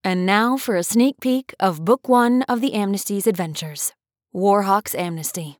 And now for a sneak peek of Book 1 of the Amnesty's adventures, Warhawk's Amnesty.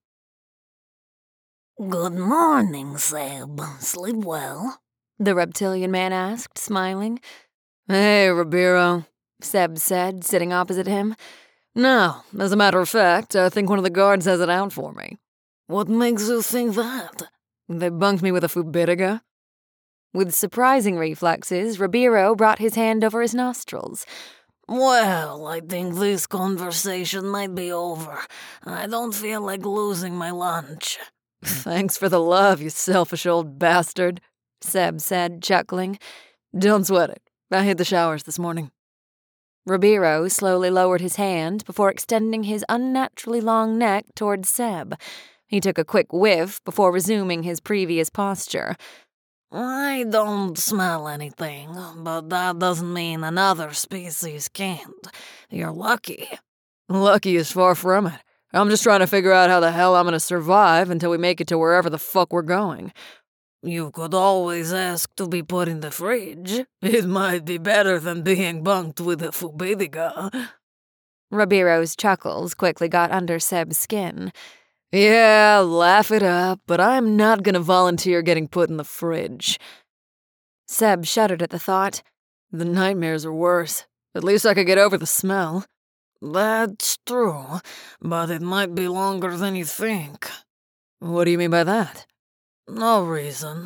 Good morning, Seb. Sleep well? The reptilian man asked, smiling. Hey, Ribeiro, Seb said, sitting opposite him. No, as a matter of fact, I think one of the guards has it out for me. What makes you think that? They bunked me with a Fubitiga. With surprising reflexes, Ribeiro brought his hand over his nostrils. Well, I think this conversation might be over. I don't feel like losing my lunch. Thanks for the love, you selfish old bastard, Seb said, chuckling. Don't sweat it. I hit the showers this morning. Ribeiro slowly lowered his hand before extending his unnaturally long neck towards Seb. He took a quick whiff before resuming his previous posture. I don't smell anything, but that doesn't mean another species can't. You're lucky. Lucky is far from it. I'm just trying to figure out how the hell I'm gonna survive until we make it to wherever the fuck we're going. You could always ask to be put in the fridge. It might be better than being bunked with a Fubitiga. Ribeiro's chuckles quickly got under Seb's skin. Yeah, laugh it up, but I'm not gonna volunteer getting put in the fridge. Seb shuddered at the thought. The nightmares are worse. At least I could get over the smell. That's true, but it might be longer than you think. What do you mean by that? No reason.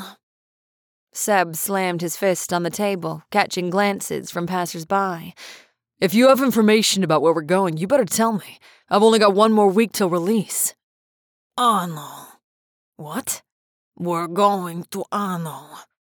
Seb slammed his fist on the table, catching glances from passers-by. If you have information about where we're going, you better tell me. I've only got 1 more week till release. Anno. What? We're going to Anno.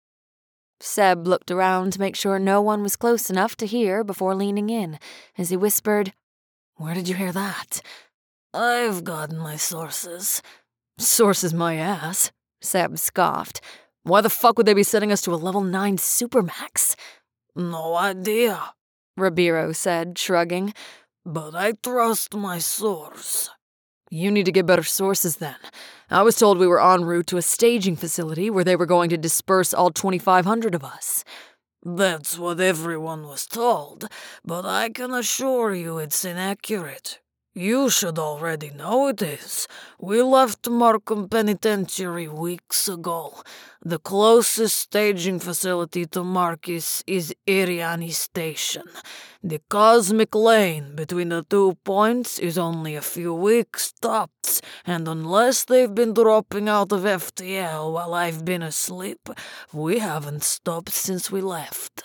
Seb looked around to make sure no one was close enough to hear before leaning in, as he whispered, Where did you hear that? I've got my sources. Sources my ass, Seb scoffed. Why the fuck would they be sending us to a level 9 Supermax? No idea, Ribeiro said, shrugging. But I trust my source. You need to get better sources then. I was told we were en route to a staging facility where they were going to disperse all 2,500 of us. That's what everyone was told, but I can assure you it's inaccurate. You should already know it is. We left Markham Penitentiary weeks ago. The closest staging facility to Marcus is Iriani Station. The cosmic lane between the 2 points is only a few weeks tops, and unless they've been dropping out of FTL while I've been asleep, we haven't stopped since we left.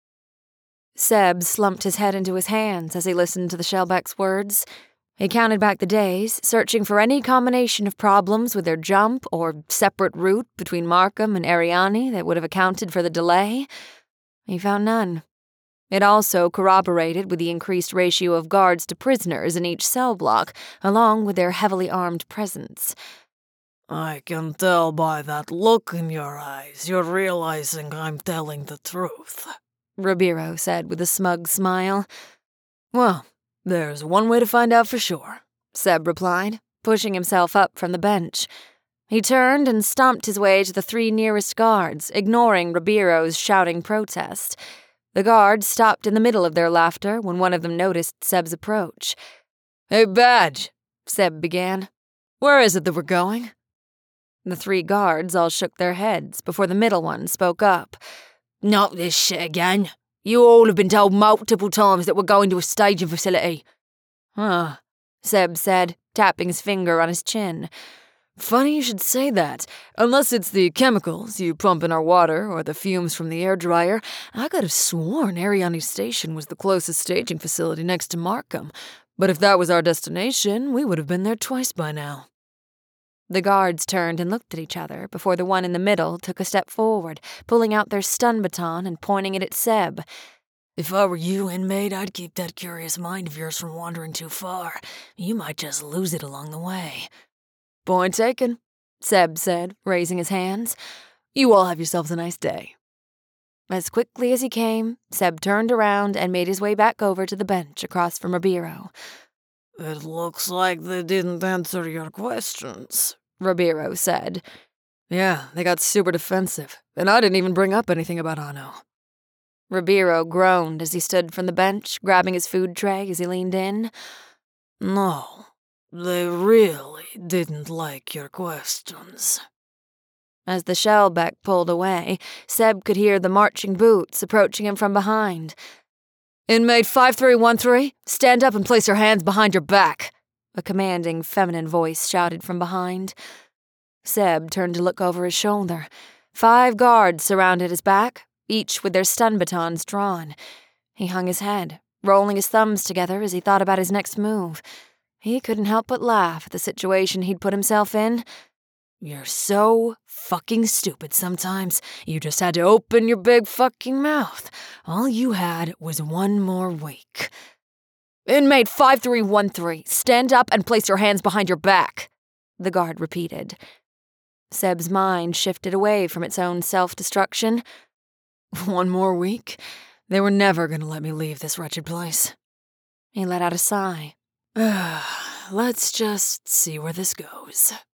Seb slumped his head into his hands as he listened to the Shellback's words. He counted back the days, searching for any combination of problems with their jump or separate route between Markham and Ariani that would have accounted for the delay. He found none. It also corroborated with the increased ratio of guards to prisoners in each cell block, along with their heavily armed presence. I can tell by that look in your eyes you're realizing I'm telling the truth, Ribeiro said with a smug smile. Well, there's one way to find out for sure, Seb replied, pushing himself up from the bench. He turned and stomped his way to the 3 nearest guards, ignoring Ribeiro's shouting protest. The guards stopped in the middle of their laughter when one of them noticed Seb's approach. Hey, Badge, Seb began. Where is it that we're going? The 3 guards all shook their heads before the middle one spoke up. Not this shit again. You all have been told multiple times that we're going to a staging facility. Huh, Seb said, tapping his finger on his chin. Funny you should say that. Unless it's the chemicals you pump in our water or the fumes from the air dryer, I could have sworn Ariani Station was the closest staging facility next to Markham. But if that was our destination, we would have been there twice by now. The guards turned and looked at each other before the one in the middle took a step forward, pulling out their stun baton and pointing it at Seb. If I were you, inmate, I'd keep that curious mind of yours from wandering too far. You might just lose it along the way. Point taken, Seb said, raising his hands. You all have yourselves a nice day. As quickly as he came, Seb turned around and made his way back over to the bench across from Ribeiro. It looks like they didn't answer your questions, Ribeiro said. Yeah, they got super defensive, and I didn't even bring up anything about Anno. Ribeiro groaned as he stood from the bench, grabbing his food tray as he leaned in. No, they really didn't like your questions. As the shellback pulled away, Seb could hear the marching boots approaching him from behind. Inmate 5313, stand up and place your hands behind your back, a commanding feminine voice shouted from behind. Seb turned to look over his shoulder. 5 guards surrounded his back, each with their stun batons drawn. He hung his head, rolling his thumbs together as he thought about his next move. He couldn't help but laugh at the situation he'd put himself in. You're so fucking stupid sometimes. You just had to open your big fucking mouth. All you had was 1 more week. Inmate 5313, stand up and place your hands behind your back, the guard repeated. Seb's mind shifted away from its own self-destruction. 1 more week? They were never going to let me leave this wretched place. He let out a sigh. Let's just see where this goes.